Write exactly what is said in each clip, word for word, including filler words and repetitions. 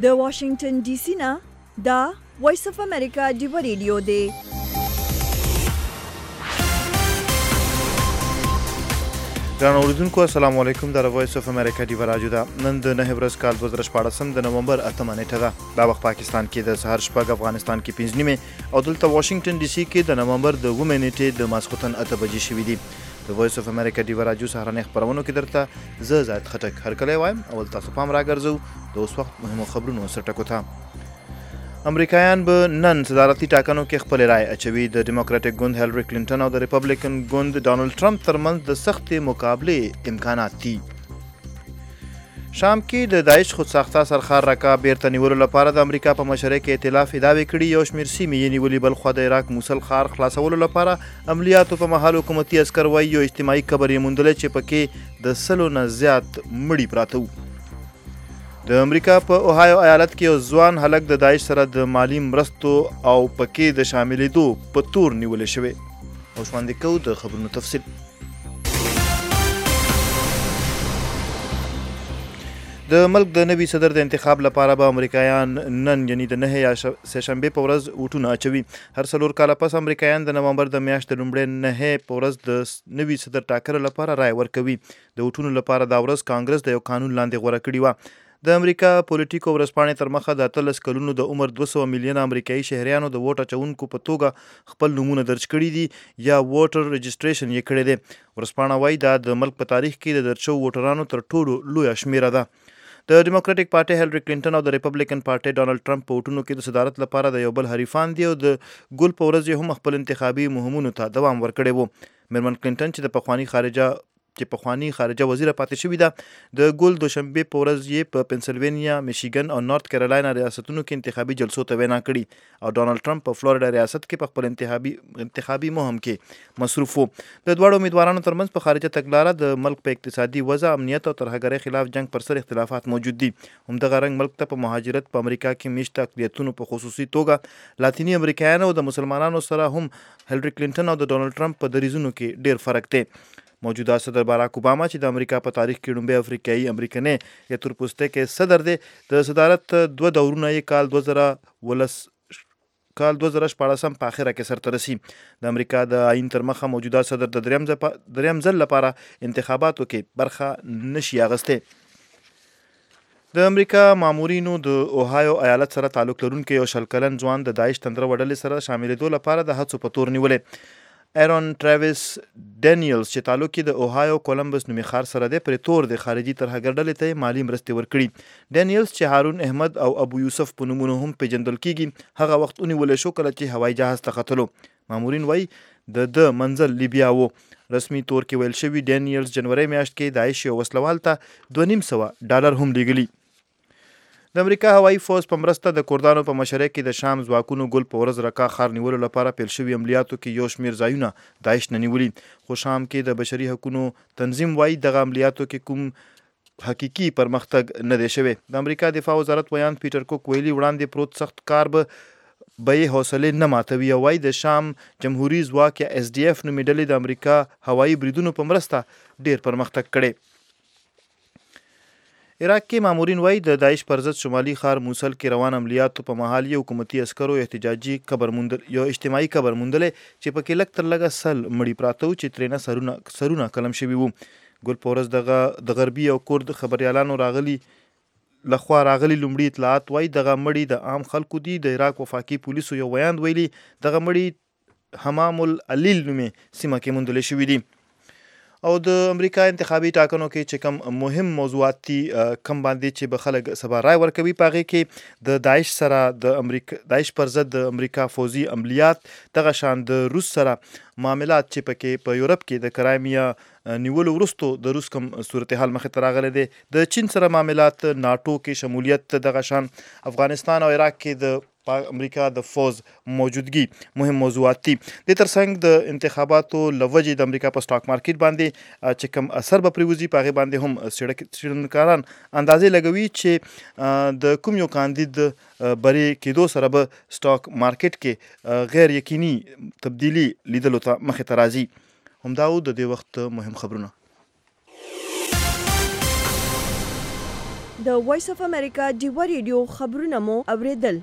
د واشنگټن ډي سي نه دا وایس اف امریکا ډیو ریډیو دی. ګرانو اوریدونکو السلام علیکم. د وایس اف امریکا ډیو راډیو ده. نن د نهه ورځ کال دوه زره شپاړسم د نومبر اتمه نیټه ده. دا وخت پاکستان کې د سهار شپږ، افغانستان کې پنځه نیمه او دلته واشنگټن ډي سي کې د نومبر د اوومې نیټې د ماسخوتن اته بجې شوي دي. د وایس اف امریکا ډیو راډیو سهارنۍ خپرونو کې درته زه زاهد خټک هرکلی وایم. اول تاسو پام راګرځو د اوس وخت مهمو خبرونو سرټکو ته. امریکایان به نن صدارتي ټاکنو کې خپل رائے اچوي. د ډیموکراټک ګوند هیلری کلینټن او د ریپبلیکن ګوند ډانلډ ټرمپ ترمنځ د سختې مقابلې امکانات دي. شام کې د داعش خودساخته سرخار رکا بیرته نیولو لپاره د امریکا په مشرۍ کې ائتلاف ادعاوې کړي. یو شمېر سیمې یې نیولي. بل خوا د عراق موسل ښار خلاصولو لپاره عملیاتو په مهال حکومتي عسکر وایي یو اجتماعي قبر یې موندلی چې پکې د سلو نه زیات مړي پراته وو. د امریکا په اوهایو ایالت کې یو ځوان هلک د داعش سره د مالی مرستو او پکې د شاملېدو په تور نیولی شوی. اوس وړاندې کوو د خبرونو تفصیل. د ملک د نوي صدر د انتخاب لپاره به امریکایان نن یعنی د نهه یا سهشنبې په ورځ ووټونه اچوي. هر څلور کاله پس امریکایان د نومبر د میاشتې لومړۍ نهه په ورځ د نوي صدر ټاکلو لپاره رایه ورکوي. د ووټونو لپاره دا ورځ کانګرس د یو قانون لاندې غوره کړې وه. د امریکا پولیټیکو ورځپاڼې تر مخه د اتلس کلونو د عمر دوه سوه میلیونه امریکایي شهریانو د ووټ اچوونکو په توګه خپل نومونه درج کړي دي یا ووټر رجسټریشن یې کړی دی. ورځپاڼه وایي دا د ملک په تاریخ کې د درج شوو ووټرانو تر ټولو لویه شمېره ده. د ډیموکراټک پارټۍ هیلری کلینټن او د ریپبلیکن پارټۍ ډانلډ ټرمپ په ووټونو کې د صدارت لپاره د یو بل حریفان دي او د ګل په ورځ یې هم خپل انتخابي مهمونو ته دوام ورکړی و. میرمن کلینټن چې د پخواني خارجه چې پخواني خارجه وزیره پاتې شوې ده د ګل دوشنبې په ورځ یې په پنسلوینیا، میشیګن او نارت کیرولاینه ریاستونو کې انتخابي جلسو ته وینا کړي او ډانلډ ټرمپ په فلوریډا ریاست کې په خپل انتخابي انتخابي مهم کې مصروف و. د دواړو امیدوارانو ترمنځ په خارجه تګلاره د ملک په اقتصادي وضع، امنیت او ترهګرۍ خلاف جنگ پر سر اختلافات موجود دي. همدغه رنګ ملک ته په مهاجرت په امریکا کې میشته اقلیتونو په خصوصي توګه لاتینی امریکایانو او د مسلمانانو سره هم هیلری کلینټن او د ډانلډ ټرمپ په دریځونو کې ډیر فرق دی. موجوده صدر باراک اوباما چې د امریکا په تاریخ کې لومړی افریقایي امریکنی یا تورپوستکی صدر دی، د صدارت دوه دورونه یې کال دوه زره ولس کال دوه زره شپاړسم په اخره کې سرته رسي. د امریکا د آئین تر مخه موجوده صدر د دریم دریم ځل لپاره انتخاباتو کې برخه نشي اخیستی. د امریکا مامورینو د اوهایو ایالت سره تعلق لرونکی یو شل کلن ځوان د داعش تندره وډلې سره شاملېدو لپاره د هڅو په تور نیولی. ایرون ټراویس ډینیلز چې تعلق یې د اوهایو کولمبس نومي ښار سره دی پرې تور د خارجي ترهګر ډلې ته یې مالي مرستې ورکړي. ډینیلز چې هارون احمد او ابو یوسف په نومونو هم پیژندل کیږي هغه وخت ونیولی شو کله چې هوایي جهاز ته ختلو. مامورین وایي د ده منزل لیبیا و. رسمي تور کې ویل شوي ډینیلز جنوري میاشت کې داعش یو وسلوال ته دوه نیم سوه ډالر هم لیږلي. د امریکا هوایي فوز په مرسته د کردانو په مشرۍ کې د شام ځواکونو ګل په ورځ رکا ښار نیولو لپاره پیل شوي عملیاتو کې یو شمېر ځایونه داعش نه نیولي. خو شام کې د بشري حقونو تنظیم وایي دغه عملیاتو کې کوم حقیقي پرمختګ نه دی شوی. د امریکا دفاع وزارت ویان پیټر کوک ویلي وړاندې پروت سخت کار به به یې حوصلې نه ماتوي او وایي د شام جمهوري ځواک یا اس ډي اف نومې ډلې د امریکا هوایي بریدونو په مرسته ډیر پرمختګ کړی. عراق کې مامورین وایي د داعش پر ضد شمالي ښار موسل کې روان عملیاتو په مهال یو حکومتي عسکرو احتجاجي قبر موندل یو اجتماعي قبر موندلی چې پکې لږ تر لږه سل مړي پراته وو چې ترېنه سرونه سرونه قلم شوي وو. ګل په ورځ دغه د غربي او کورد خبریالانو راغلي لخوا راغلي لومړي اطلاعات وایي دغه مړي د عام خلکو دي. د عراق وفاقي پولیسو یو ویاند ویلي دغه مړي حمام العلیل نومې سیمه کې موندلی شوي دي. او د امریکا انتخابي ټاکنو کې چې کوم مهم موضوعات دي کم باندې چې به خلک سبا رای ورکوي په هغې کې د داعش سره د امریکا داعش پر ضد د امریکا فوزي عملیات، دغه شان د روس سره معاملات چې پکې په یورپ کې د کرایمیا نیولو وروستو د روس کوم صورتحال مخې ته راغلی دی، د چین سره معاملات، ناټو کې شمولیت، دغه شان افغانستان او عراق کې د امریکا د فوز موجودګي مهم موضوعات دي. د ترڅنګ د انتخاباتو له وجې د امریکا په سټاک مارکیټ باندې چې کوم اثر به پرې وځي په هغې باندې هم څېړنکاران اندازې لګوي چې د کوم یو کاندید بری کېدو سره به سټاک مارکیټ کې غیر یقیني تبدیلي لیدلو ته مخې ته راځي. همدا و د دې وخت مهم خبرونه. د وایس اف امریکا ډیوا ریډیو خبرونه مو اوریدل.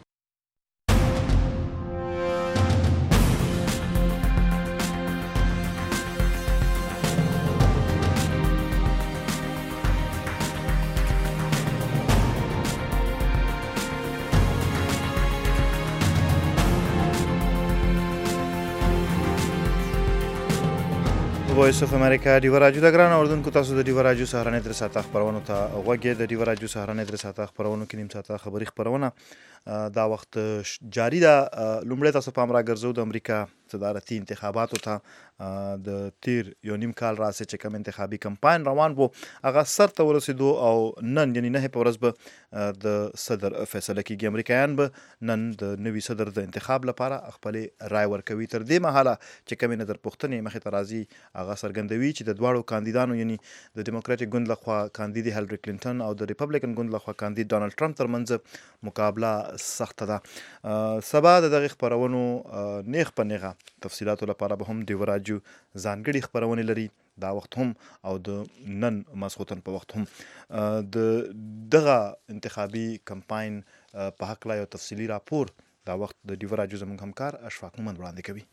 وایس اف امریکا ډیوا راډیو د ګران اوردونکو تاسو د ډیوا راډیو سهارنۍ تر ساعته خبرونه ته غوږی د ډیوا راډیو سهارنۍ تر ساعته خبرونه کې نیم ساعته خبري خبرونه دا وخت جاری ده. لومړی تاسو پام راګرځو د امریکا صدارتي انتخاباتو ته د تیر یو نیم کال راسې چې کوم انتخابي کمپاین روان وو هغه سر ته ورسېدو او نن یعنی نه په ورځ به د صدر فیصله کیږي. امریکایان به نن د نوي صدر د انتخاب لپاره خپلې رای ورکوي. تر دې مهاله چې کومې نظر پوښتنې مخې ته راځي هغه څرګندوي چې د دواړو کاندیدانو یعنی د ډیموکراټیک ګوند لخوا کاندید هیلری کلینټن او د ریپبلیکن ګوند لخوا کاندید ډانلډ ټرمپ ترمنځ مقابله سخته ده. سبا د دغه خبرونو نیغ په نیغه تفصیلاتو لپاره به هم ډیوا راډیو ځانګړي خبرونه لري دا وخت هم او د نن ماسخوتن په وخت هم د دغه انتخابي کمپاین په هکله یو تفصیلي راپور دا وخت د ډیوا راډیو زموږ همکار اشفاق مومند وړاندې کوي.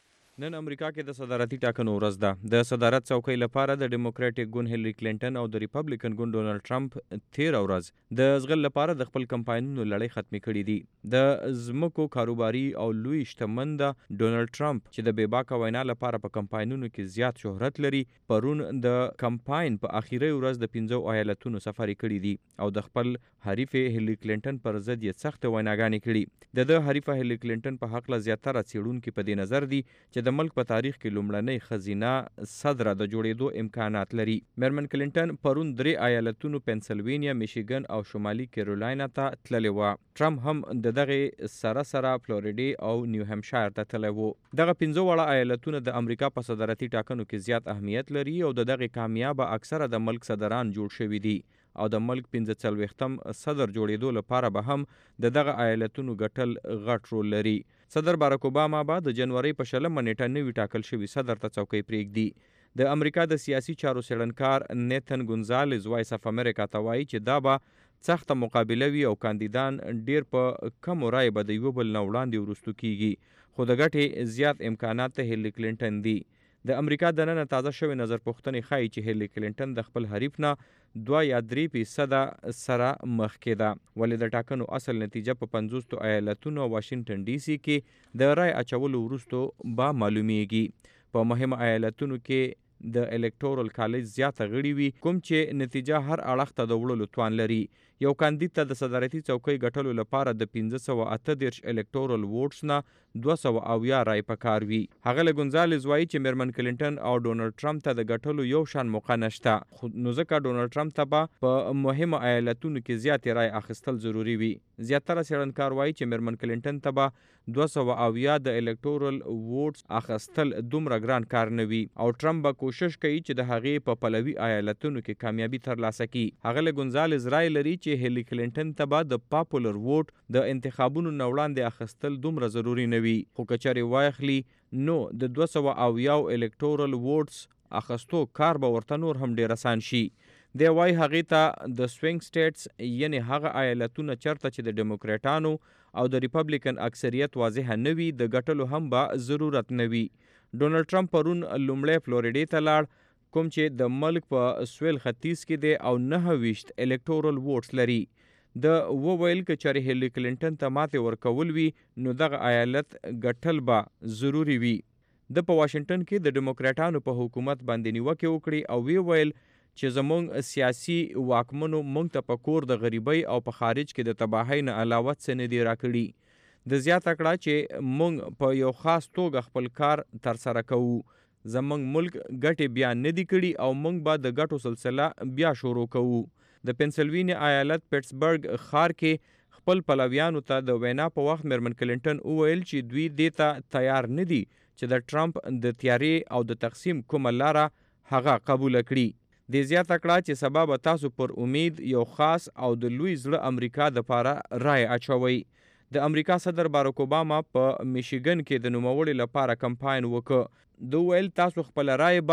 نن امریکا کې د صدارتي ټاکنو ورځ ده. د صدارت څوکۍ لپاره د ډیموکراټیک ګوند هیلری کلینټن او د ریپبلیکن ګوند ډونالډ ټرمپ تیر ورځ د ځغل لپاره د خپل کمپاینونو لړۍ ختمې کړې دي. د ځمکو کاروباري او لوی شتمن د ډونالډ ټرمپ چې د بېباکه وینا لپاره په کمپاینونو کې زیات شهرت لري پرون د کمپاین په اخیری ورځ د پنځو ایالتونو سفر کړي دي او د خپل حریف هیلری کلینټن پر ضد یې سخت ویناګانې کړي. د د حریفه هیلری کلینټن په حق له زیاتره څېړونکي په دې نظر دي چې د ملک په تاریخ کې لومړنۍ ښځینه صدره د جوړېدو امکانات لري. میرمن کلینټن پرون درې ایالتونو پنسلوینیا، میشیګن او شمالي کیرولاینا ته تللې وه. ټرمپ هم د دغې سره سره فلوریډې او نیو همشایر ته تللی و. دغه پنځه واړه ایالتونه د امریکا په صدارتي ټاکنو کې زیات اهمیت لري او د دغې کامیابه اکثره د ملک صدران جوړ شوي دي او د ملک پنځه څلوېښتم صدر جوړېدو لپاره به هم د دغه ایالتونو ګټل غټ رول لري. صدر باراک اوباما به د جنورۍ په شلمه نیټه نوي ټاکل شوي صدر ته څوکۍ پرېږدي. د امریکا د سیاسي چارو څېړنکار نیتن ګونزالز وایس اف امریکا ته وایي چې دا به سخته مقابله وي او کاندیدان ډیر په کمو رایو به د یو بل نه وړاندې وروستو کیږي. خو د ګټې زیات امکانات ته هیلری کلینټن دي. د امریکا د ننه تازه شوې نظر پوښتنې ښایي چې هیلری کلینټن د خپل حریف نه دوه یا درې فیصده سره مخکې ده. ولې د ټاکنو اصل نتیجه په پنځوسو ایالتونو او واشنګټن ډي سي کې د رای اچولو وروستو به معلومیږي. په مهمه ایالتونو کې د الکټورل کالج زیاته غړي وي کوم چې نتیجه هر اړخ ته د وړلو توان لري. یو کاندید ته د صدارتي څوکۍ ګټلو لپاره د پنځه سوه اته دېرش الکټورل ووټس نه دوه سوه اویا رای پکار وي. هغه له ګونزالز وایي چې میرمن کلینټن او ډونالډ ټرمپ ته د ګټلو یو شان موقع نشته. نو ځکه ډونالډ ټرمپ ته به په مهمه ایالتونو کې زیاتې رای اخیستل ضروري وي. زیاتره څېړنکار وایي چې میرمن کلینټن ته به دوه سوه اویا د الکټورل ووټس اخیستل دومره ګران کار نه وي او ټرمپ به کوشش کوي چې د هغې په پلوي ایالتونو کې کامیابي ترلاسه کړي. هغه له ګونزالز رای لري چې هیلری کلینټن ته به د پاپولر ووټ د انتخابونو نه وړاندې اخیستل دومره ضروري نه وي. خو که چارې واخلي نو د دوه سوه اویاو الکټورل ووټس اخیستو کار به ورته نور هم ډېر اسان شي. دی وایي هغې ته د سوینګ سټیټس یعنی هغه ایالتونه چرته چې د ډیموکریټانو او د ریپبلیکن اکثریت واضحه نه وي د ګټلو هم به ضرورت نه وي. ډونالډ ټرمپ پرون لومړی فلوریډې ته لاړ کوم چې د ملک په سویل ختیځ کې دی او نهه ویشت الکټورل ووټس لري. د وویل که چارې هیلری کلینټن ته ماتې ورکول وي نو دغه ایالت ګټل به ضروري وي. د په واشنګټن کې د ډیموکریټانو په حکومت باندې نیوکې وکړي او وی ویل چې زموږ سیاسي واکمنو موږ ته په کور د غریبۍ او په خارج کې د تباهۍ نه علاوه څه نه دي راکړي. د زیاته کړه چې موږ په یو خاص توګه خپل کار ترسره کوو. زموږ ملک ګټې بیا نه دي کړي او موږ به د ګټو سلسله بیا شروع کوو. د پنسلوینیا ایالت پیټسبرګ ښار کې خپل پلویانو ته د وینا په وخت میرمن کلینټن وویل چې دوی دې ته تیار نه دي چې د ټرمپ د تیارې او د تقسیم کومه لاره هغه قبوله کړي. د زیاته کړه چې سبا به تاسو پر امید یو خاص او د لوی زړه امریکا د پاره رای اچوي. د امریکا صدر باراک اوباما په میشیګن کې د نوموړي لپاره کمپاین وکړ. دوی ویل تاسو خپل رای به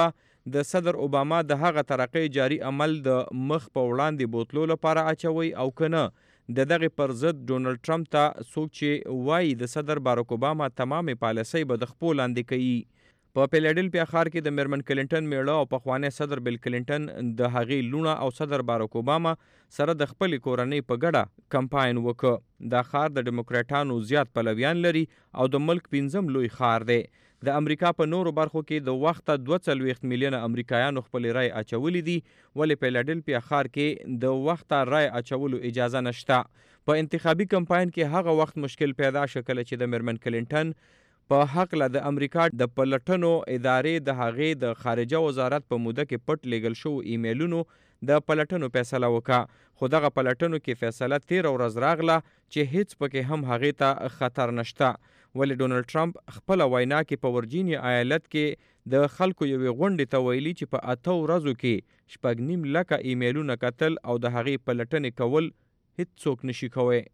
د صدر اوباما د هغه ترقۍ جاري عمل د مخ په وړاندې بوتلو لپاره اچوي او کنه د دغه پر ضد ډونلډ ټرمپ ته څوک چې وایي د صدر باراک اوباما تمامې پالیسۍ به د خپل لاندې کوي. په فیلادلفیا ښار کې د میرمن کلینټن میړه او پخوانی صدر بیل کلینټن د هغې لونه او صدر باراک اوباما سره د خپلې کورنۍ په ګډه کمپاین وکړ. دا ښار د ډیموکراټانو زیات پلویان لري او د ملک پنځم لوی ښار دی. د امریکا په نورو برخو کې د وخته دوه څلوېښت میلیونه امریکایانو خپلې رای اچولې دي، ولې فیلادلفیا ښار کې د وخته رای اچولو اجازه نشته. په انتخابي کمپاین کې هغه وخت مشکل پیدا شو کله چې د میرمن کلینټن په حق له د امریکا د پلټنو ادارې د هغې د خارجه وزارت په موده کې پټ لیږل شوو ایمیلونو د پلټنو فیصله وکړه، خو دغه پلټنو کې فیصله تېره ورځ راغله چې هیڅ پکې هم هغې ته خطر نشته. ولې ډونلډ ټرمپ خپله وینا کې په ورجینیا ایالت کې د خلکو یوې غونډې ته ویلي چې په اته ورځو کې شپږ نیم لکه ایمیلونه کتل او د هغې پلټنې کول هیڅ څوک نشي کوی.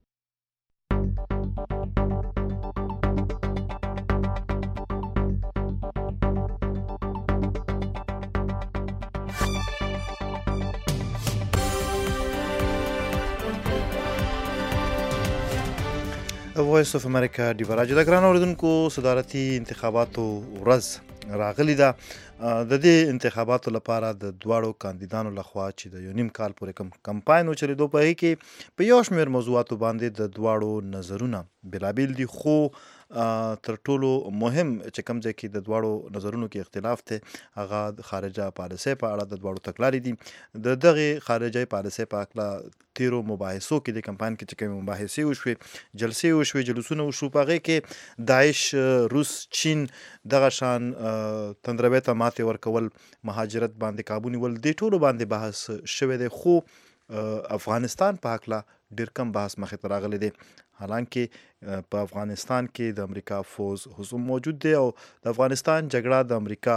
وایس اف امریکا دی براج د ګران اوریدونکو صدارتي انتخاباتو ورځ راغلی ده. د دې انتخاباتو لپاره د دواړو کاندیدانو لخوا چې د یو نیم کال پورې کم کمپاین وچلېدو په هغې کې په یو شمېر موضوعاتو باندې د دواړو نظرونه بېلابېل دي، خو تر ټولو مهم چې کوم ځای کې د دواړو نظرونو کې اختلاف دی هغه د خارجه پالیسۍ په اړه د دواړو تګلارې دي. د دغې خارجه پالیسۍ په هکله تیرو مباحثو کې د کمپاین کې چې کومې مباحثې وشوې، جلسې وشوې، جلوسونه وشو، په هغې کې داعش، روس، چین دغه شان تندربې ته ماتې ورکول، مهاجرت باندې کابو نیول، دې ټولو باندې بحث شوی دی، خو افغانستان په هکله ډېر کم بحث مخې ته راغلی دی. حالانکه په افغانستان کې د امریکا فوز هم موجود دی او د افغانستان جګړه د امریکا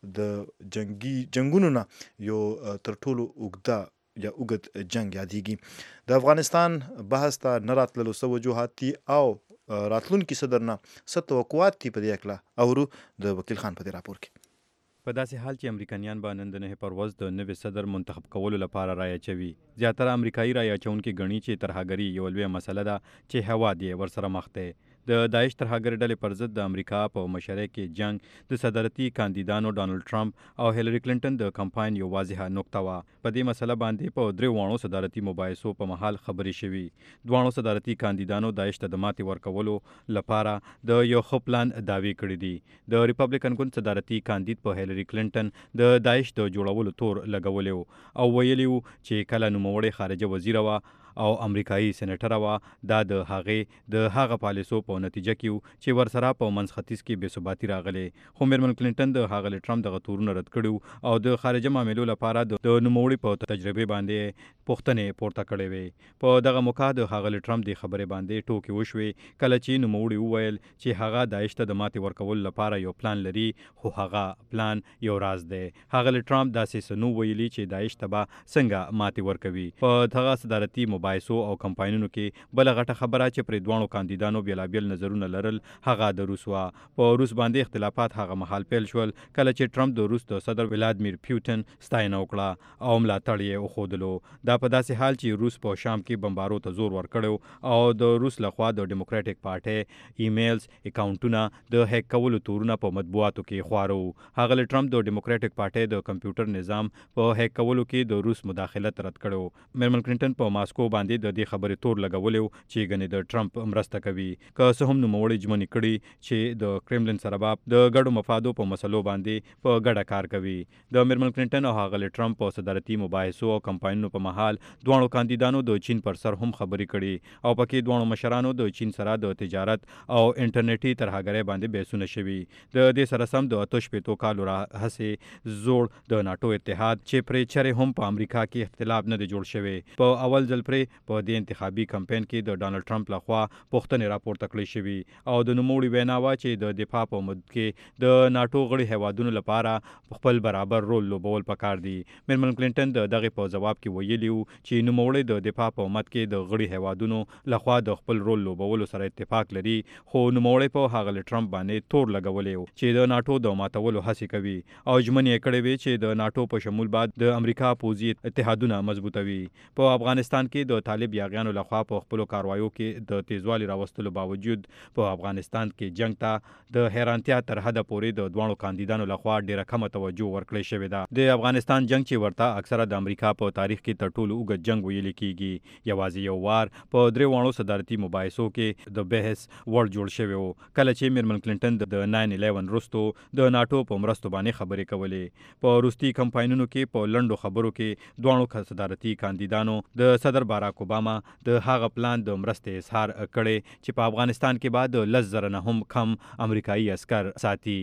د جنگي جنگونو نه یو تر ټولو اوږده یا اوږد جنگ یادېږي. د افغانستان بحث ته نه راتللو څه وجوهات دي او راتلونکي صدر نه څه توقعات دي په دې هکله اورو د وکیل خان په دې راپور کې. په داسې حال چې امریکایان به نن د نهې پر ورځ د نوي صدر منتخب کولو لپاره رایه اچوي. زیاتره امریکایي رایه اچونکي ګڼي چې ترهګري یوه لویه مسله ده چې هېواد یې ورسره مخ دی. د داعش ترهګر ډلې پر ضد د امریکا په مشرۍ کې جنگ د صدارتي کاندیدانو ډانلډ ټرمپ او هیلري کلینټن د کمپاین یو واضحه نقطه وه. په دې مسله باندې په درې واړو صدارتي مباحثو په مهال خبرې شوي. دواړو صدارتي کاندیدانو داعش ته د ماتې ورکولو لپاره د یو ښه پلان دعوې کړې دي. د ریپبلیکن ګوند صدارتي کاندید په هیلري کلینټن د داعش د جوړولو تور لګولی او ویلي و چې کله نوموړې خارجه وزیره وه او امریکایي سینیټره وه، دا د هغې د هغه پالیسو په نتیجه کې و چې ورسره په منځ ختیځ کې بې ثباتي راغلی. خو میرمن کلینټن د ښاغلي ټرمپ دغه تورونه رد کړي او د خارجه معاملو لپاره د نوموړي په تجربې باندې پوښتنې پورته کړې وې. په دغه موقع د ښاغلي ټرمپ د خبرې باندې ټوکې وشوې کله چې نوموړي وویل چې هغه داعش ته د ماتې ورکولو لپاره یو پلان لري، خو هغه پلان یو راز دی. ښاغلي ټرمپ داسې څه نو ویلي چې داعش ته به څنګه ماتې ورکوي. په دغه صدارتي مباحثو او کمپاینونو کې بله غټه خبره چې پرې دواړو کاندیدانو بېلابېل نظرونه لرل هغه د روس وه. په روس باندې اختلافات هغه مهال پیل شول کله چې ټرمپ د روس د صدر ولادیمیر پیوټن ستاینه وکړه او ملاتړ یې وښودلو. دا په داسې حال چې روس په شام کې بمبارو ته زور ورکړی او د روس لخوا د ډیموکراټیک پارټۍ ایمیلز اکاونټونه د هیک کولو تورونه په مطبوعاتو کې خواره وو. ښاغلي ټرمپ د ډیموکراټیک پارټۍ د کمپیوټر نظام په هیک کولو کې د روس مداخلت رد کړی و. میرمن کلینټن په ماسکو باندې د دې خبرې تور لګولی و چې ګنې د ټرمپ مرسته کوي. که څه هم نوموړي ژمنې کړي چې د کرملن سره به د ګډو مفادو په مسلو باندې په ګډه کار کوي. د میرمن کلینټن او ښاغلي ټرمپ په صدارتي مباحثو او کمپاینونو په مهال دواړو کاندیدانو د چین پر سر هم خبرې کړي او پکې دواړو مشرانو د چین سره د تجارت او انټرنیټي ترهګرۍ باندې بحثونه شوي. د دې سره سم د اته شپېتو کالو راهیسې زوړ د ناټو اتحاد چې پرې چرې هم په امریکا کې اختلاف نه دی جوړ شوی، په اول ځل پرې نوموړي په دې انتخابي کمپاین کې د ډانلډ ټرمپ لخوا پوښتنې راپورته کړې شوې او د نوموړي وینا وه چې د دفاع په مد کې د ناټو غړي هیوادونو لپاره خپل برابر رول لوبول پکار دي. میرمن کلینټن د دغه په جواب کې ویلي وو چې نوموړي د دفاع په مد کې د غړي هیوادونو لخوا د خپل رول لوبولو سره اتفاق لري، خو نوموړي په هغه ټرمپ باندې تور لګولې وو چې د ناټو د ماتولو هڅې کوي او ژمنې یې کړې وې چې د ناټو په شمول بعد د امریکا پوځي اتحادونه مضبوطوي. په افغانستان کې د طالب یاغیانو لخوا په خپلو کاروایو کې د تیزوالي راوستلو باوجود په افغانستان کې جنگ ته د حیرانتیا تر حده پورې د دوانو کاندیدانو لخوا ډیره کمه توجه ورکړې شوې ده. د افغانستان جنگ چې ورته اکثره د امریکا په تاریخ کې تر ټولو اوږد جنگ ویل کېږي، یوازې یو وار په درې واړو صدارتي مباحثو کې د بحث وړ جوړ شوی و کله چې میرمن کلینټن د ناین الیون وروستو د ناټو په مرستو باندې خبرې کولې. په وروستي کمپاینونو کې په لنډو خبرو کې دواړو صدارتي کاندیدانو د صدر باراک اوباما د هغه پلان د مرستې اظهار کړی چې په افغانستان کې بعد لس زره نه هم کم امریکایي عسکر ساتي.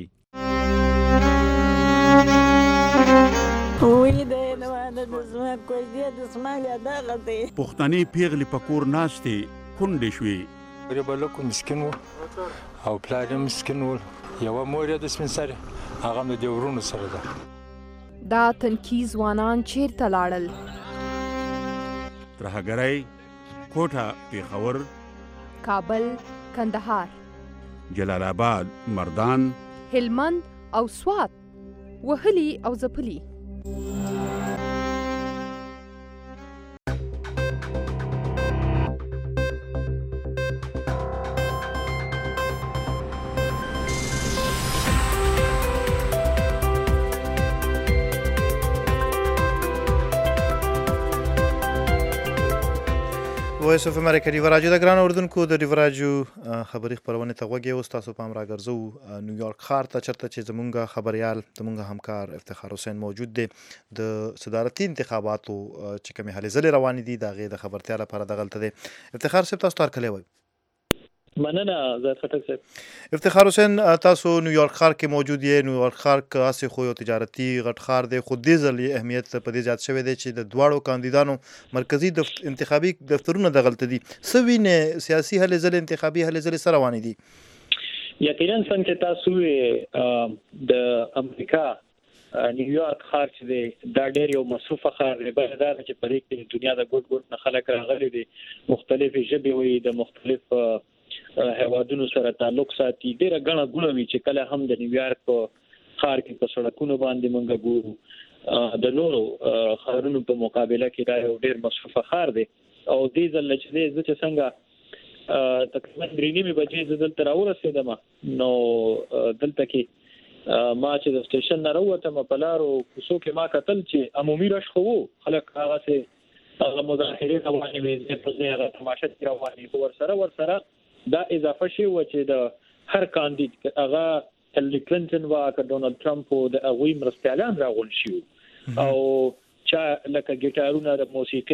پښتني پیغلې په کور ناستې کونډې شوې. ریبلکو مسکین و او پلار یې مسکین و، یوه مور یې د سپین سرې، هغه هم د دې ورونو سره ده. دا تنکي ځوانان چیرته لاړل؟ ترهګرۍ، کوټه، پېښور، کابل، کندهار، جلال آباد، مردان، هلمند او سوات، وهلي او ځپلي. وایس اف امریکا ریو راجو د ګران اردوونکو د ریو راجو خبري خبرونه ته غوږ یو تاسو پام راګرځو نیویارک ښار ته چرته چې زمونږ خبريال زمونږ همکار افتخار حسین موجود دی. د صدارتي انتخاباتو چې کومې هلې ځلې روانې دي د هغې د خبرتیا لپاره دغلته دی. افتخار صاحب تاسو ته هرکلی وایو. مننه زاهد خټک صاحب. افتخار حسین تاسو نیویارک ښار کې موجود یې. نیویارک ښار که هسې خو یو تجارتي غټ ښار دی، خو دې ځل یې اهمیت په دې زیات شوی دی چې د دواړو کاندیدانو مرکزي دفت... انتخابي دفترونه دغلته دي. څه وینې سیاسي هلې ځلې انتخابي هلې ځلې څه روانې دي؟ یقینا څنګه چې تاسو د امریکا نیویارک ښار چې دی دا ډېر یو مصروفه ښار دی. بل دا چې په دې کې د دنیا د ګوټ ګوټ نه خلک راغلي دي، مختلفې ژبې وي، د مختلف هیوادونو سره تعلق ساتي. ډېره ګڼه ګوڼه وي چې کله هم د نیویارک په ښار کې په سړکونو باندې موږ ګورو د نورو ښارونو په مقابله کې دا یو ډېر مصروفه ښار دی. او دې ځل چې دی زه چې څنګه تقریبا درې نیمې بجې زه دلته راورسېدم، نو دلته کې ما چې د سټیشن نه راووتم په لارو کوڅو کې ما کتل چې عمومي رش خو و، خلک هغسې هغه مظاهرې روانې وې، ځای په ځای هغه تماشې روانې، خو ورسره ورسره دا اضافه شوی و چې د هر کاندید هغه هیلري کلینټن وا که ډونالډ ټرمپ و د هغوی مرستیالان راغونډ شوي او چا لکه ګیټارونه د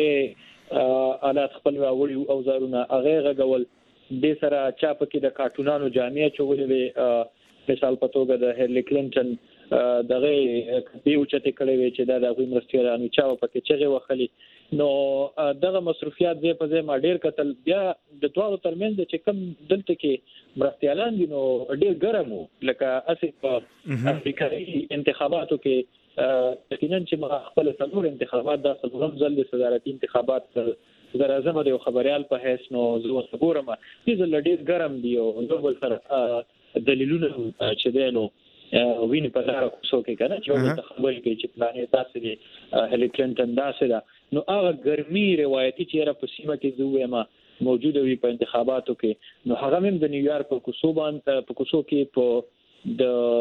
موسیقۍ آلات خپل راوړي اوزارونه هغه غږول. دې سره چا پکې د کارټونانو جامې اچولې وې، مثال په توګه د هیلري کلینټن دغه کپی اوچتې کړې وې چې دا د هغوی مرستیالانو چا پکې چغې وهلې. نو دغه مصروفیات ځای په ځای ما ډېر کتل. بیا د دواړو ترمنځ چې کوم دلته کې مرستیالان دي نو ډېر ګرم و، لکه هسې په امریکایي انتخاباتو کې یقینا چې ما خپل څلور انتخابات دا څلورم ځل د صدارتي انتخابات زه راځم د یو خبریال په حیث، نو زه ورته ګورم دې ځل ډېر ګرم دي او یو بل سره دلیلونه چې دی نو ویني په لاره کوڅو کې که نه چې یو بل ته خبرې کوي چې پلانې داسې دی، هیلري کلینټن داسې ده. نو هغه ګرمي روایتي چې یاره په سیمه کې زه ووایم موجوده وي په انتخاباتو کې، نو هغه هم د نیویارک په کوڅو باندې په کوڅو کې په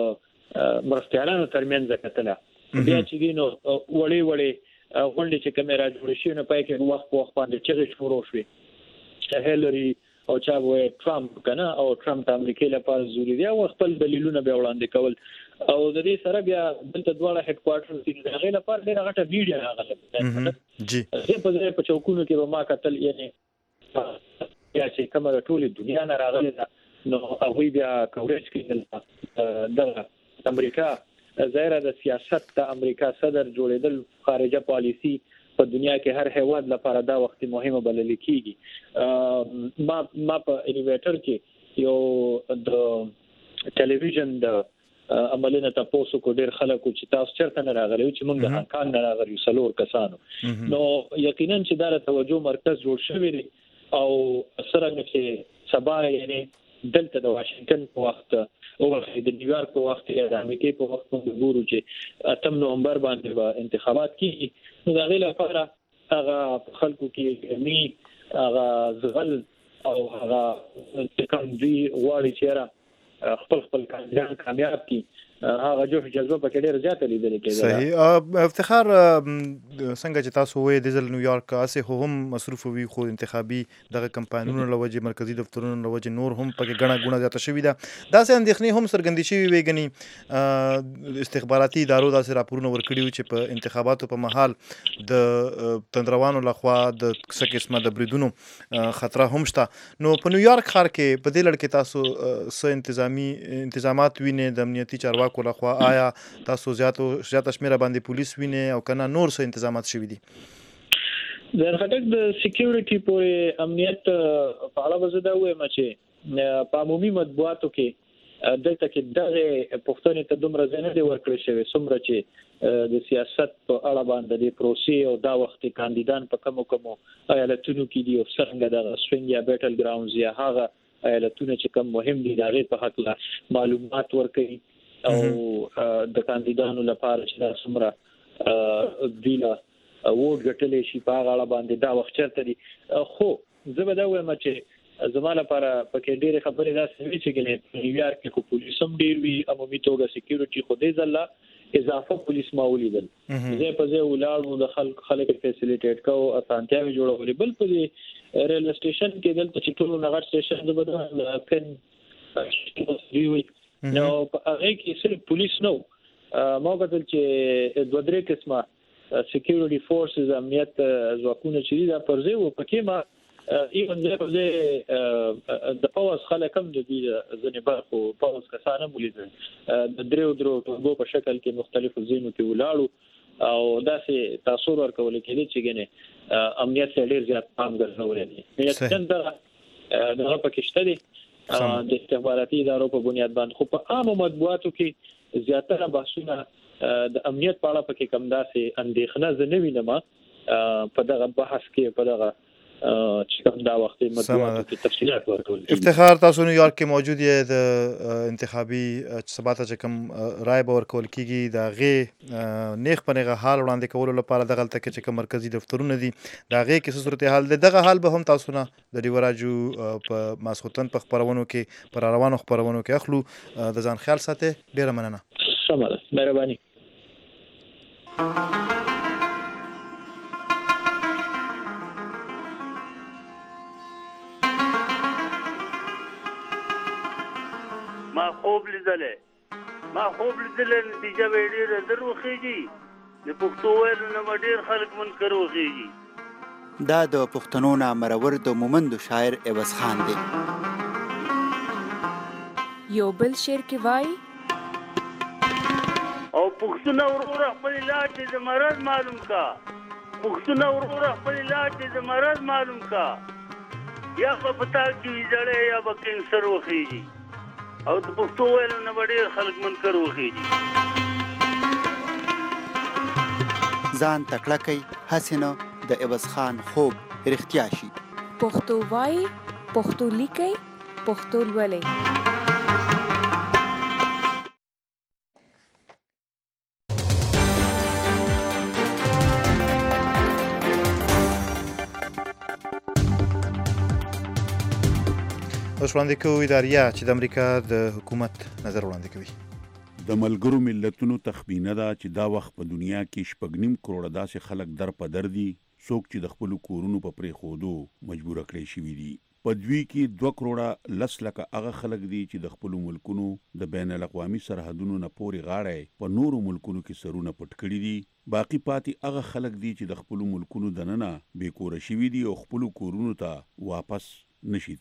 د مرستیالانو ترمنځ کتله. بیا چې دی نو وړې وړې غونډې چې کومې را جوړې شوې نو پای کې وخت په وخت باندې چغې شروع شوې، هیلري او چا وایي ټرمپ که نه، او ټرمپ د امریکې لپاره ضروري دی، او خپل دلیلونه بیا وړاندې کول. او د دې سره بیا دلته دواړه هډ کوارټر دي، د هغې لپاره ډېره غټه میډیا راغله. ځای په ځای په چوکونو کې به ما کتل، یعنې بیا چې کومه د ټولې دنیا نه راغلې ده نو هغوی بیا کوریج کېدل. د امریکا ظاهره د سیاست د امریکا صدر جوړېدل، خارجه پالیسي په دنیا کې هر هیواد لپاره دا وخت مهمه بلل کیږي. ما ما په انیویټر کې یو د ټلویزیون د عملونه تاسو کو ډیر خلکو چې تاسو چرته نه راغلی چې موږ د هانکانګ نه راغلی څلور کسانو. نو یقینا چې دا توجه مرکز جوړ شوی دی او سره چې سبا یعنی دلته د واشنگټن په وخت او د نیویارک په وخت یا د امریکا په وخت موږ ګورو چې اتم نومبر باندې به انتخابات کیږي. نو دا غي لپاره هغه خلکو کې می هغه زغل او هغه کوم دی غواړي چې خپل خپل کاندیدان کامیاب کی هغه جوش جذبه په ډیر زیات لیدل کېږي. صحیح. افتخار څنګه چې تاسو وې د ځل نیویارک اسه هم مصروف وي خو انتخابي دغه کمپاینونو لوجه مرکزی دفترونو لوجه نور هم پکې غڼه غونه زیاته شوې ده. داسې اندېښنې هم سرګندې شوې وي غني استخباراتي ادارو داسې راپورونه ورکړي چې په انتخاباتو په مهال د تندروانو لخوا د څه قسمه د بریدونو خطر هم شته. نو په نیویارک ښار کې په دې لړ کې تاسو څه انتظامی انتظامات وینئ د امنیتي چارواکو لخوا؟ آیا تاسو زیاتو زیاته شمیره باندې پولیس وینئ او کنه نور څه انتظامات شوي دي؟ د خټک د سکیورټي پورې امنیت په اړه وزه دا وایم چې په عمومي مطبوعاتو کې دلته کې دغه پښتنې ته دومره ځنه دی ورکړل شوی څومره چې د سیاست په اړه باندې د پروسې او دا وخت کاندیدان په کومو کومو ایالتونو کې دی او څنګه د سوینګ یا بیټل ګراوندز یا هغه ایالتونه چې کوم مهم دي دغه په حق معلومات ورکړي او د کاندیدانو لپاره چې دا څومره دیلا ووټ ګټلې شي په هغه اړه باندې دا وخت چرته دي. خو زه به دا وایم چې زما لپاره پکې ډېرې خبرې داسې وي چې ګنې نیویارک کې خو پولیس هم ډېر وي عمومي توګه سکیورټي خو دې ځله اضافه پولیس ما ولیدل زه په ځای ولاړو د خلک خلک فیسیلیټیټ کو اسانتیاوي جوړولې بل په ریل سټیشن کې دلته چې ټول نغړ سټیشن د بدن کن وی نو هغه کې صرف پولیس نو ما کتل چې دوه درې قسمه سکیورټي فورسز امنیت ځواکونه چې دا پرځي او پکې ما ایون زه په دې د پاوس خلکم د دې ځنې برخو پاوس کسانه مولیدل د درو درو ټوګو په شکل کې مختلفو زینو کې ولاړو او داسې تاثیر ورکول کېږي چې ګنه امنیت سره ډیر زیات پام ګرځول دي. یعنی دا د پاکستان د استخباراتي ادارو په بنیاد باندې خو په عامو مطبوعاتو کې زیاتره بحثونه د امنیت په اړه پکې کم داسې اندېښنه زه نه وینم په دغه بحث کې په دغه چې کوم دا وخت مطبوعاتو کې تفصیلات ورکول. افتخار تاسو نیویارک کې موجود یې د انتخابي ثباته چې کوم رای به ورکول کیږي دا غي نیخ پنهغه حال وړاندې کولو لپاره دغه تل کې چې کوم مرکزی دفترونه دي دا غي کې څه صورتحال ده دغه حال به هم تاسو نه د ریوراجو په ماسختن په خبرونو کې پر روانو خبرونو کې اخلو د ځان خیال ساتي. ډیره مننه. سمه مهرباني. ما خوب لیدلې ما خوب لیدلې نتیجه به ډېره دروخیږي د پښتو ویلو نه ډېر خلک منکر وخیږي. دا د پښتنو نامرور د مومند شاعر عوض خان دی. یو بل شعر کې وای او پښتنو ورور خپل علاج د مرض معلوم کا پښتنو ورور خپل علاج د مرض معلوم کا یا په پتا کې جړې یا په کینسر وخیږي او د پښتو ویلو نه ډېر خلک منکر وخیږي. ځان تکړه کوي هسې نه د عوض خان خوب رښتیا شي. پښتو وای پښتو لیکي پښتو لولئ. اوس وړاندې کوو اداریه چې د امریکا د حکومت نظر وړاندې کوي. د ملګرو ملتونو تخمینه ده چې دا وخت په دنیا کې شپږ نیم کروڑه داسې خلک در په در دي څوک چې د خپلو کورونو په پرېښودو مجبوره کړی شوي دي. په دوی کې دوه کروڑه لس لکه هغه خلک دي چې د خپلو ملکونو د بین الاقوامي سرحدونو نه پورې غاړه په نورو ملکونو کې سرونه پټ کړي دي. باقي پاتې هغه خلک دي چې د خپلو ملکونو دننه بې کوره شوي دي او خپلو کورونو ته واپس نشي تللی.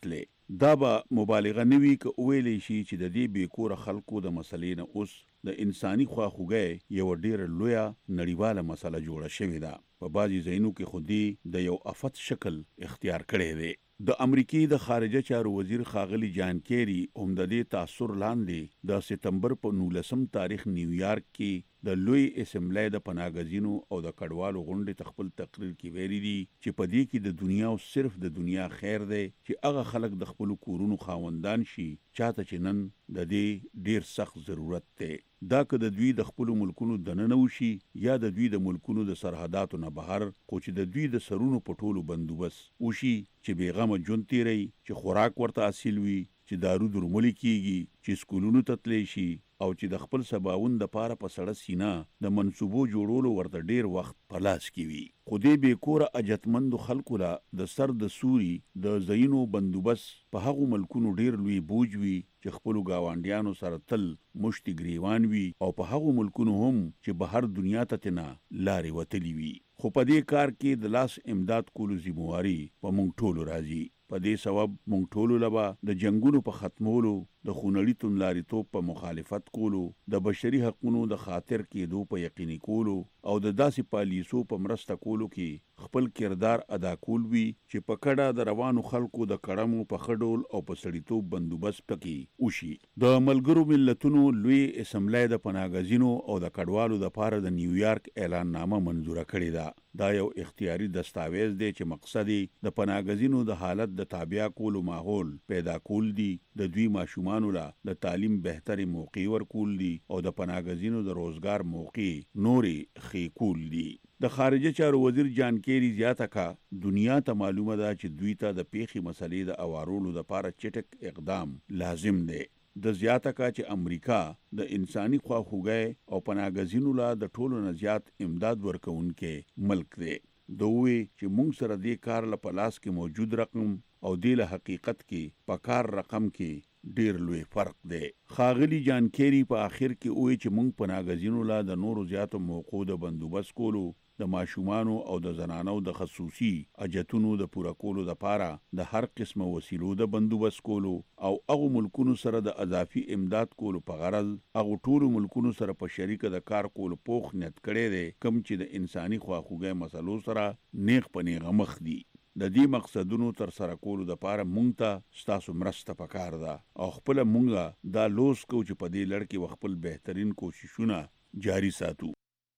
دا به مبالغه نه وي که وویلی شي چې د دې بېکوره خلکو د مسلې نه اوس د انساني خواخوږۍ یوه ډېره لویه نړیواله مسله جوړه شوې ده. په بعضې ځایونو کې خو دې د یو افت شکل اختیار کړی دی. د امریکې د خارجه چارو وزیر ښاغلي جان کیری هم د دې تاثر لاندې د سپتمبر په نولسم تاریخ نیویارک کې د لوی اسمبلی د پناهګزینو او د کډوالو غونډې ته خپل تقریر کې ویلي دي چې په دې کې د دنیا او صرف د دنیا خیر دی چې هغه خلک د خپلو کورونو خاوندان شي چاته چې نن د دې ډیر سخت ضرورت دی. دا که د دوی د خپلو ملکونو دننه وشي یا د دوی د ملکونو د سرحداتو نه بهر، خو چې د دوی د سرونو په ټولو بندوبست وشي چې بېغمه ژوند تیری، چې خوراک ورته حاصل وي، چې دارو درملې کیږي، چې سکولونو ته تللی شي او چې د خپل سباوون د پاره په سړه سینه د منصوبو جوړولو ورته ډیر وخت په لاس کې وي. خو دې بېکوره اجتمندو خلکو له د سر د سوري د ځایونو بندوبست په هغو ملکونو ډیر لوی بوج وي چې خپلو ګاونډیانو سره تل مشتي ګریوان وي او په هغو ملکونو هم چې بهر دنیا ته تنه لارې وتلي وي. خو په دې کار کې د لاس امداد کولو ذمواري په موږ ټولو راځي. په دې سبب موږ ټولو له به د جنګونو په ختمولو، د خونړي توندلاریتوب په مخالفت کولو، د بشري حقونو د خاطر کېدو په یقیني کولو او د داسې پالیسو په مرسته کولو کې خپل کردار ادا کول وي چې په کډه د روانو خلکو د کړمو په ښه ډول او په سړیتوب بندوبست پکې وشي. د ملګرو ملتونو لوی اسمبلی د پناهګزینو او د کډوالو دپاره د نیویارک اعلان نامه منظوره کړې ده. دا یو اختیاري دستاویز دی چې مقصد یې د پناهګزینو د حالت د تابع کولو ماحول پیدا کول دي، د دوی ماشومانو له د تعلیم بهترې موقع ورکول دي او د پناهګزینو د روزګار موقع نورې ښې کول دي. د خارجه چارو وزیر جان کیری زیاته کا دنیا ته معلومه ده چې دوی ته د پیښې مسلې د اوارولو دپاره چټک اقدام لازم دی. د زیاته کا چې امریکا د انساني خواخوږۍ او پناهګزینو له د ټولو نه زیات امداد ورکوونکی ملک دی. د وی چې موږ سره دې کار له په لاس کې موجود رقم او دې له حقیقت کې په کار رقم کې ډیر لوی فرق دی. ښاغلي جان کیری په آخر کې وی چې موږ پناهګزینو له د نورو زیاتو موقعو د بندوبست کولو، د ماشومانو او د زنانو د خصوصي اجتونو د پوره کولو دپاره د هر قسمه وسیلو د بندوبست کولو او هغو ملکونو سره د اضافي امداد کولو په غرض هغو ټولو ملکونو سره په شریکه د کار کولو پوخ نیت کړی دی، کوم چې د انساني خواخوږۍ مسلو سره نیغ په نیغه مخ دي. د دې مقصدونو تر سره کولو دپاره مونږ ته ستاسو مرسته پکار ده او خپله مونږه دا لوس کو چې په دې لړ کې خپل بهترین کوششونه جاري ساتو.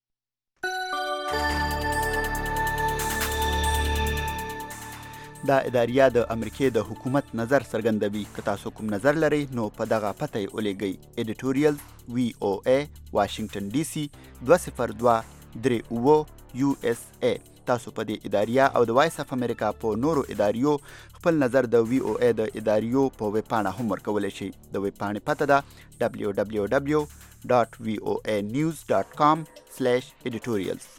دا اداریه د امریکې د حکومت نظر څرګندوي. که تاسو کوم نظر لرئ نو په دغه پته یې ولیږئ: ایډیټوریل وی او ای واشنگټن ډي سي دوه صفر دوه درې اوه یو اس ای. تاسو په دې اداریه او د وایس اف امریکا په نورو اداریو خپل نظر د وی او ای د اداریو په ویب پاڼه هم ورکولی شئ. د ویب پاڼې پته ده دبلیو دبلیو دبلیو ډاټ وی او ای نیوز ډاټ کام سلیش ایډیټوریلز.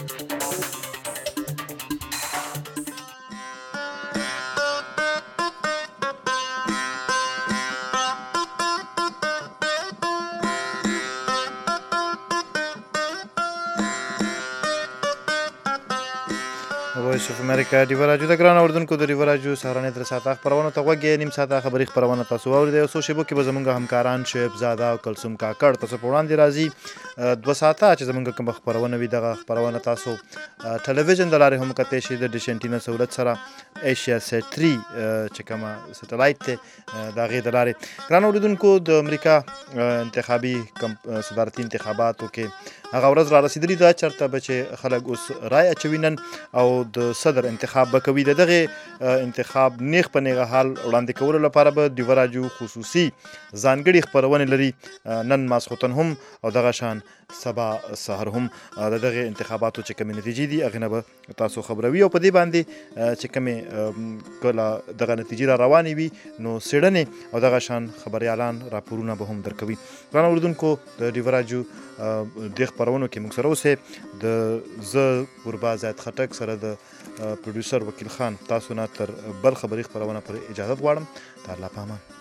وایس اف امریکا ډیوه راډیو د ګران اردوونکو د ډیوه راډیو سهارنۍ درې ساعته خپرونو ته غوږ یې. نیم ساعته خبري خپرونه تاسو واورئ. څو شیبو کې به زموږ همکاران شعیب زاده او کلثوم کاکړ تاسو په وړاندې راځي. دوه ساعته چې زموږ کومه خپرونه وي دغه خپرونه تاسو ټلویزیون د لارې هم کتلی شئ د ډیش انټینا سهولت سره ایشیا سیټ تھری چې کومه سټلایټ دی د هغې د لارې. ګران اورېدونکو د امریکا انتخابي صدارتي انتخاباتو کې هغه ورځ را رسېدلې ده چېرته به چې خلک اوس رای اچوي نن او د صدر انتخاب به کوي. د دغې انتخاب نیغ په نیغه حال وړاندې کولو لپاره به ډیوه راډیو خصوصي ځانګړي خپرونې لري نن ماسخوتن هم او دغه شان سبا سهار هم. د دغې انتخاباتو چې کومې نتیجې دي هغې نه به تاسو خبروي او په دې باندې چې کومې کله دغه نتیجې را روانې وي نو څېړنې او دغه شان خبریالان راپورونه به هم درکوي. ګرانو اورېدونکو د ډیوه راډیو دې خپرونو کې موږ سره اوسئ. د زه قربا زید خټک سره د پروډیوسر وکیل خان تاسو نه تر بل خبري خپرونه پر اجازه غواړم. د الله په امان.